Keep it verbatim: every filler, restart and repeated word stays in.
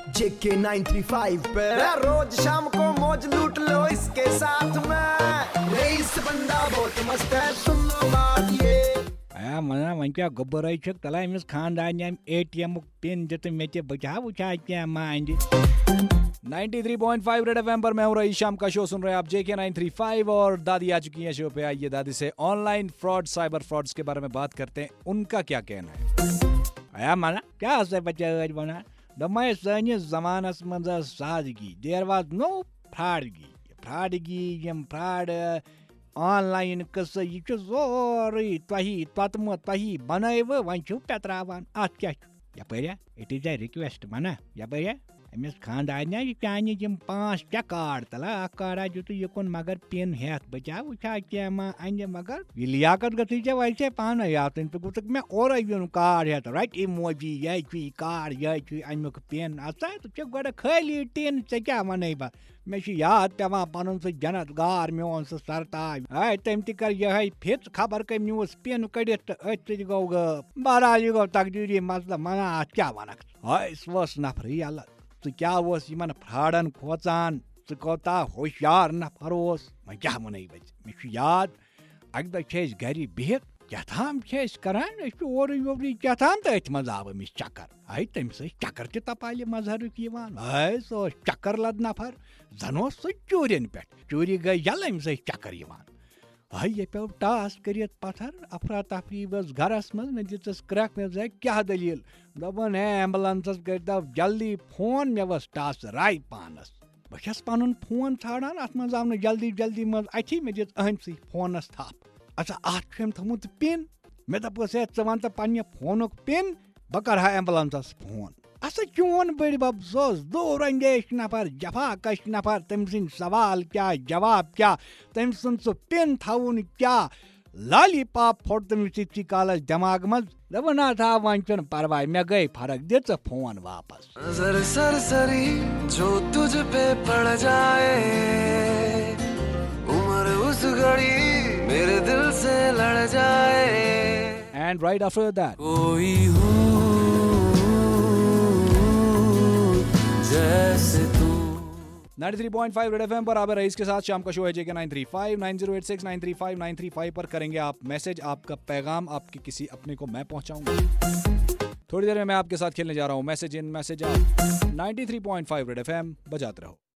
जेके nine three five पे रोज शाम को मौज लूट लो इसके साथ में। रईस बंदा बहुत मस्त है, सुन लो बात ये। आया मना वन क्या गब्बर छ तला अमिस खानदान एटीएम पिन दित मे बचा वुचा क्या मांड ninety three point five red FM पर मैं हूं रईस। शाम का शो सुन रहे हैं आप जेके नाइन थ्री फाइव और दादी आ चुकी है शो पे। आइए दादी से ऑनलाइन फ्रॉड साइबर फ्रॉड्स के बारे में बात करते हैं, उनका क्या कहना है। आया मना क्या बच्चा बना दमाय सानिस जमानस मज सादगी देर वाज नो फ्रॉडगी फ्रॉडगी यम फ्रॉड ऑनलाइन कस यह सोरे तही तत्म तही बनव वन पेत्रावान अत क्या यपर इट इज ए रिक्वेस्ट मना यपर अमिस खानदान चान यम पांच क्या कार्ड तला अ कार्डा दित युन मगर पिन हेत बचा वुचा क्या मा अन मगर यह लियाकत गई चे वैसे पान यातन पे गुत मे और वन कार्ड हेत राइट इमोजी यह कार्ड यह अमुक पिन असा तो गोड़ खाली टिन ऐ क्या वन बह मे याद पेवान पन सह जन्नत गार मोन सह सरताज है तम तह यह फिच खबर कम न्यूज पिन कड़ित अत गो बहरहाल यह गो तकदीरी मसला मना अत क्या वन हाय सह नफर यल स क्या यमन फ्राडन खोचान स कोता होशियार नफर वह क्या वन बच मे याद अक दह गर बिहित कथाम करान ओर योर कथाम तो अथ मज आव अमिस चक्कर हाय तम चक्कर तह तपाल मजहरुक हाय सह चक्कर लद नफर जन सह चूरन पे चूरी गई यल अम चक्कर हाय ये पे टास कर पत्थर अफरा तफरी बस घरस मज मे दिस क्रक मे क्या दलील दपन है एम्बुलेंस कर जल्दी फोन मे वस टास राय पानस बस पन फोन ाड़ान अत मज आव जल्दी जल्दी मज अथी मे दित अहमसी फोनस थप अच्छा अत थमुत पिन मे दपस है च वन तो पे फोन पिन बह कर एम्बुलेंस फोन अच्छा चोन बड़ बब सो दूर अंदेश नफर जफा कश नफर तम सद सवाल क्या जवाब क्या तम सद सह पिन थवन क्या लाली पाप फोट तमिस इसी कालस दिमाग मज दपना था वन चुन परवाह मे गई फर्क दे च फोन वापस। नजर सरसरी जो तुझ पे पड़ जाए उम्र उस घड़ी मेरे दिल से लड़ जाए एंड राइट आफ्टर दैट कोई हो जैसे तू ninety three point five red FM पर आप रईस के साथ शाम का शो है JK nine three five nine zero eight six nine three five nine three five पर करेंगे आप मैसेज, आपका पैगाम आपके किसी अपने को मैं पहुंचाऊंगा। थोड़ी देर में मैं आपके साथ खेलने जा रहा हूं message in message out. Ninety three point five red FM बजाते रहो।